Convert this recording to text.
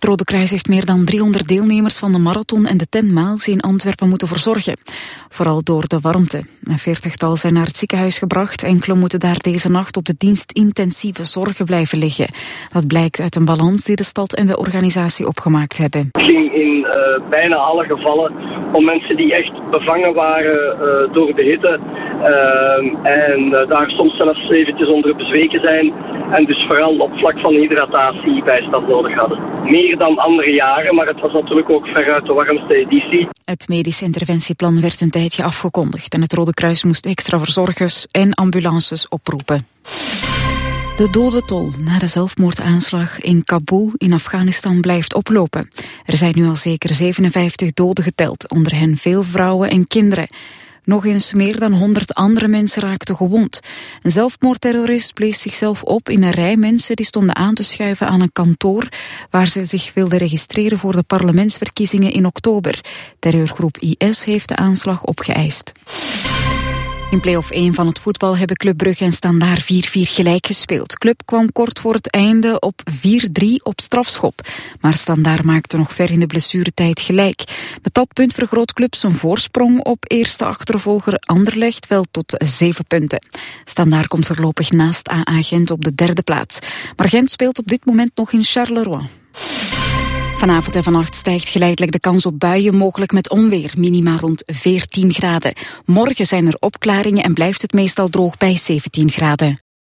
Rode Kruis heeft meer dan 300 deelnemers van de marathon en de 10 miles in Antwerpen moeten verzorgen. Vooral door de warmte. Een 40-tal zijn naar het ziekenhuis gebracht. Enkele moeten daar deze nacht op de dienst intensieve zorgen blijven liggen. Dat blijkt uit een balans die de stad en de organisatie opgemaakt hebben. Het ging in bijna alle gevallen om mensen die echt bevangen waren door de hitte. En daar soms zelfs eventjes onder bezweken zijn. En dus vooral op vlak van hydratatie bijstand nodig hadden. Meer dan andere jaren, maar het was natuurlijk ook veruit de warmste editie. Het medisch interventieplan werd een tijdje afgekondigd en het Rode Kruis moest extra verzorgers en ambulances oproepen. De dodentol na de zelfmoordaanslag in Kabul in Afghanistan blijft oplopen. Er zijn nu al zeker 57 doden geteld, onder hen veel vrouwen en kinderen. Nog eens meer dan 100 andere mensen raakten gewond. Een zelfmoordterrorist blees zichzelf op in een rij mensen die stonden aan te schuiven aan een kantoor waar ze zich wilden registreren voor de parlementsverkiezingen in oktober. Terreurgroep IS heeft de aanslag opgeëist. In play-off 1 van het voetbal hebben Club Brugge en Standaard 4-4 gelijk gespeeld. Club kwam kort voor het einde op 4-3 op strafschop. Maar Standaard maakte nog ver in de blessuretijd gelijk. Met dat punt vergroot Club zijn voorsprong op eerste achtervolger Anderlecht wel tot 7 punten. Standaard komt voorlopig naast AA Gent op de 3e plaats. Maar Gent speelt op dit moment nog in Charleroi. Vanavond en vannacht stijgt geleidelijk de kans op buien, mogelijk met onweer, minima rond 14 graden. Morgen zijn er opklaringen en blijft het meestal droog bij 17 graden.